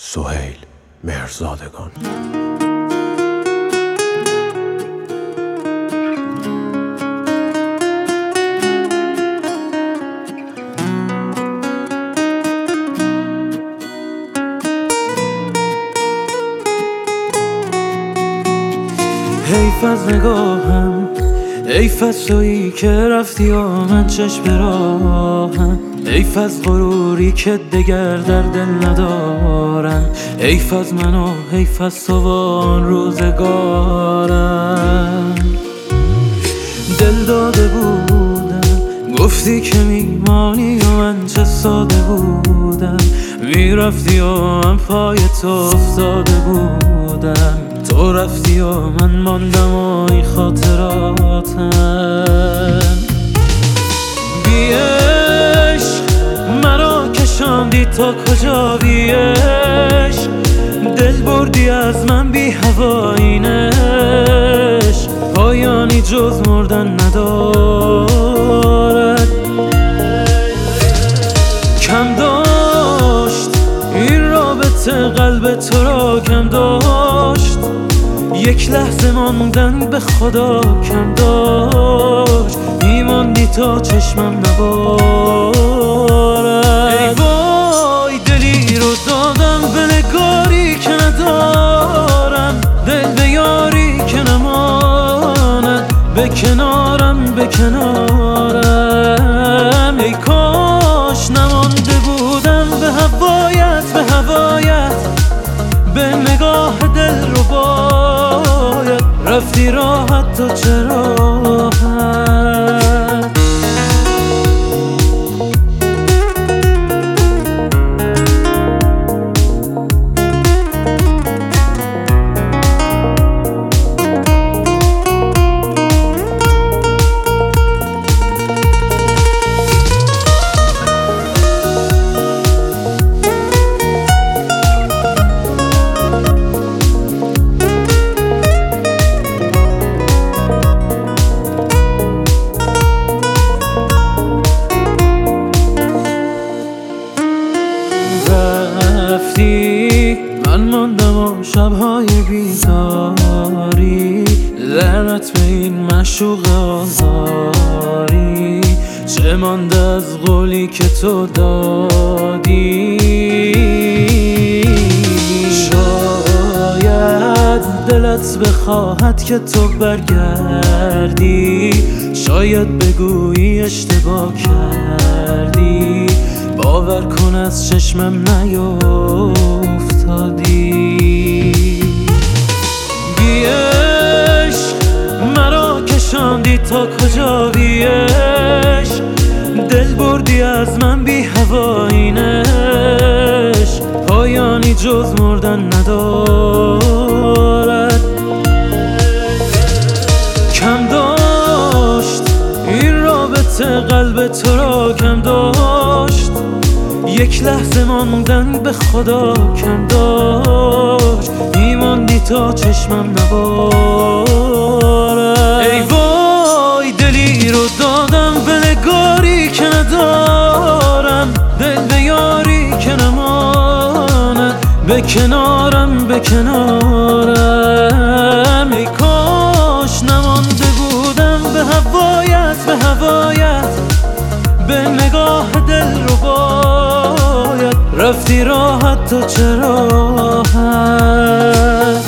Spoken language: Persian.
سهیل مهرزادگان. حیف از نگاهم، حیف از تویی که رفتی و من چشم راهم، حیف از غروری که دگر در دل ندارم، حیف از من و حیف از تو و آن روزگارم. دل داده بودم گفتی که میمانی و من چه ساده بودم، میرفتی و من پای تو افتاده بودم، تو رفتی و من ماندم و این خاطراتم. بی عشق مرا کشاندی تا کجا، بی عشق دل بردی از من، بی هوایینش پایانی جز مردن ندارد. کم داشت این رابطه قلب تو را، کم داشت یک لحظه ماندن به خدا، کم داشت میماندی تا چشمم نبارد. ای وای دلی رو دادم به نگاری که ندارم، دل به یاری که نماند به کنارم، به کنارم. ای کاش نمانده بودم به هوایت، به هوایت، به نگاه دل رو باید رفتی راحت تو چرا راحت. من ماندم و شبهای بیداری، لعنت به این معشوق آزاری، چه مانده از قولی که تو دادی. شاید دلت بخواهد که تو برگردی، شاید بگویی اشتباه کردی، باور کن از چشمم نیفتادی. بی عشق مرا کشاندی تا کجا، بی عشق دل بردی از من، بی هوایینش پایانی جز مردن ندارد. کم داشت این رابطه قلب تو را، کم داشت یک لحظه ماندن به خدا، کم داشت میماندی تا چشمم نبارد. ای وای دلی رو دادم به نگاری که ندارم، دل به یاری که نماند به کنارم، به کنارم. ای کاش نمانده بودم به هوایت، به هوایت، به نگاه دل رو باید رفتی راحت تو چرا راحت.